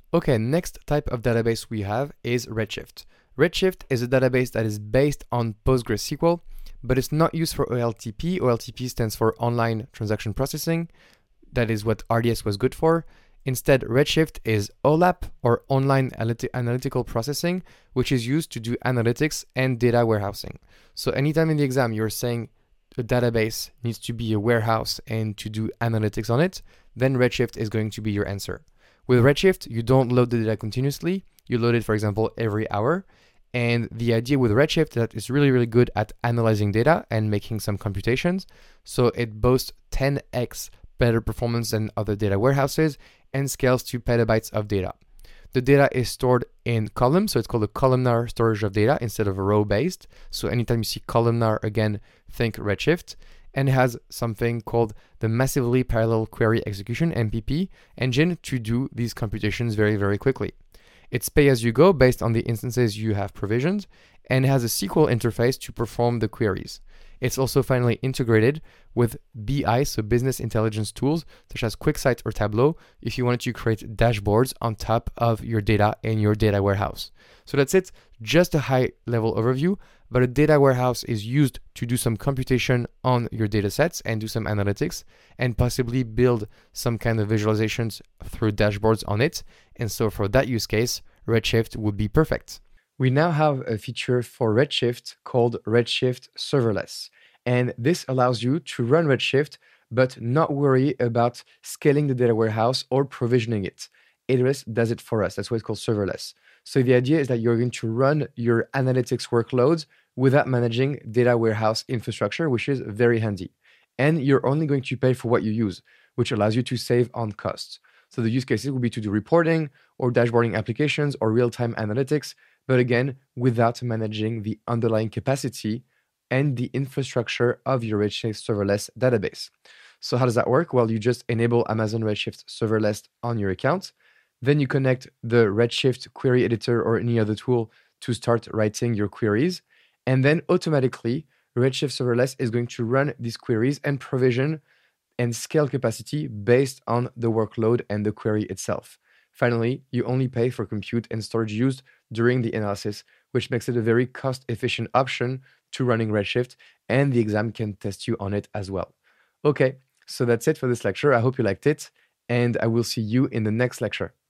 Okay, next type of database we have is Redshift. Redshift is a database that is based on PostgreSQL, but it's not used for OLTP. OLTP stands for Online Transaction Processing. That is what RDS was good for. Instead, Redshift is OLAP, or Online Analytical Processing, which is used to do analytics and data warehousing. So anytime in the exam you're saying a database needs to be a warehouse and to do analytics on it, then Redshift is going to be your answer. With Redshift, you don't load the data continuously. You load it, for example, every hour. And the idea with Redshift is that it's really, really good at analyzing data and making some computations. So it boasts 10x better performance than other data warehouses and scales to petabytes of data. The data is stored in columns, so it's called a columnar storage of data instead of a row-based. So anytime you see columnar, again, think Redshift. And it has something called the Massively Parallel Query Execution, MPP, engine to do these computations very, very quickly. It's pay-as-you-go based on the instances you have provisioned, and it has a SQL interface to perform the queries. It's also finally integrated with BI, so business intelligence tools, such as QuickSight or Tableau, if you wanted to create dashboards on top of your data in your data warehouse. So that's it, just a high-level overview, but a data warehouse is used to do some computation on your data sets and do some analytics and possibly build some kind of visualizations through dashboards on it. And so for that use case, Redshift would be perfect. We now have a feature for Redshift called Redshift Serverless. And this allows you to run Redshift, but not worry about scaling the data warehouse or provisioning it. AWS does it for us. That's why it's called serverless. So the idea is that you're going to run your analytics workloads without managing data warehouse infrastructure, which is very handy. And you're only going to pay for what you use, which allows you to save on costs. So the use cases will be to do reporting or dashboarding applications or real-time analytics, but again, without managing the underlying capacity and the infrastructure of your Redshift serverless database. So how does that work? Well, you just enable Amazon Redshift serverless on your account. Then you connect the Redshift query editor or any other tool to start writing your queries. And then automatically, Redshift serverless is going to run these queries and provision and scale capacity based on the workload and the query itself. Finally, you only pay for compute and storage used during the analysis, which makes it a very cost-efficient option to running Redshift, and the exam can test you on it as well. Okay, so that's it for this lecture. I hope you liked it, and I will see you in the next lecture.